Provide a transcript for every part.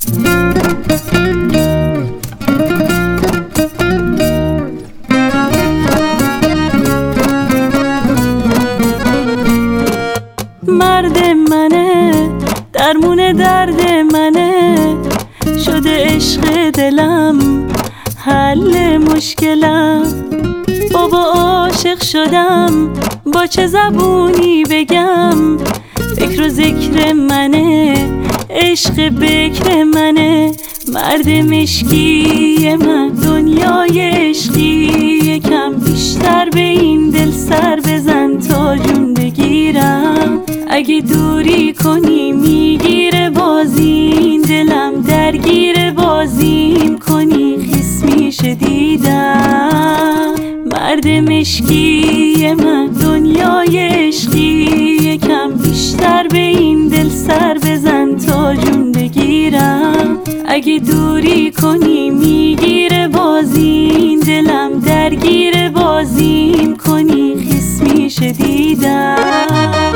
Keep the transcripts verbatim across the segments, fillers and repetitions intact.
مرد منه، درمون درد منه، شده عشق دلم حل مشکلم. بابا عاشق شدم، با چه زبونی بگم؟ فکر و ذکر منه، عشق بکر منه. مرد مشکی من، دنیای عشقی یکم بیشتر به این دل سر بزن تا جون بگیرم. اگه دوری کنی میگیره بازی این دلم، درگیر بازیم کنی خیس میشه دیدم. مرد مشکی من، دنیای عشقی یکم بیشتر به این دل سر بزن تا جون بگیرم. اگه دوری کنی میگیره بازی این دلم، درگیر بازیم کنی خیس میشه دیدم.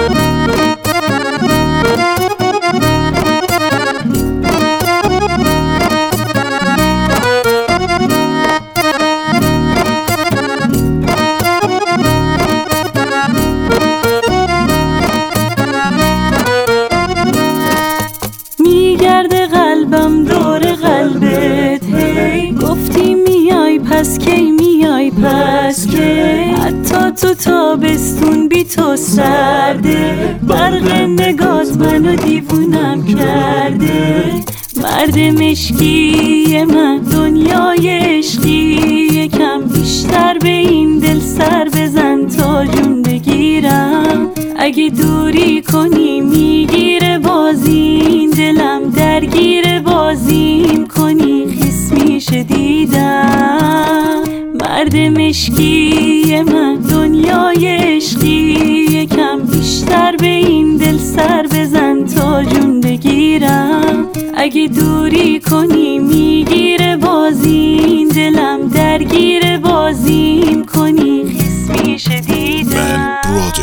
میگرده قلبم دور قلبت، هی گفتی میای پس کی میای پس کی؟ حتی تو تابستون بی تو سرده، برق نگات منو دیوونم کرده. مرد مشکی من، دنیای عشقی یکم بیشتر به این دل سر بزن تا جون بگیرم. اگه دوری کنی میگیره بازی این دلم، درگیر بازیم کنی خیس میشه دیدم. مرد مشکی من، دنیای عشقی یکم بیشتر به این دل سر بزن تا جون بگیرم. اگه دوری کنی میگیره بازی این دلم، درگیر بازیم کنی خیس میشه دیدم.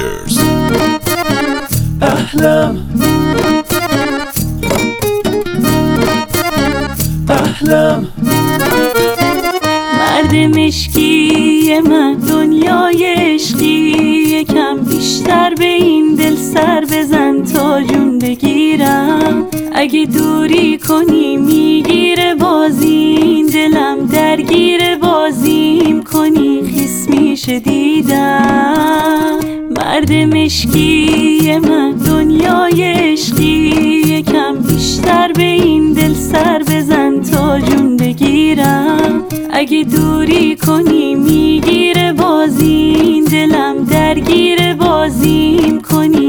احلام احلام مرد مشکی من، دنیای عشقی یکم بیشتر به این دل سر بزن تا جون بگیرم. اگه دوری کنی میگیره بازی این دلم، درگیر بازیم کنی خیس میشه دیدم. مرد مشکی من، دنیای عشقی یکم بیشتر به این دل سر بزن تا جون بگیرم. اگه دوری کنی میگیره بازی این دلم، درگیر بازیم کنی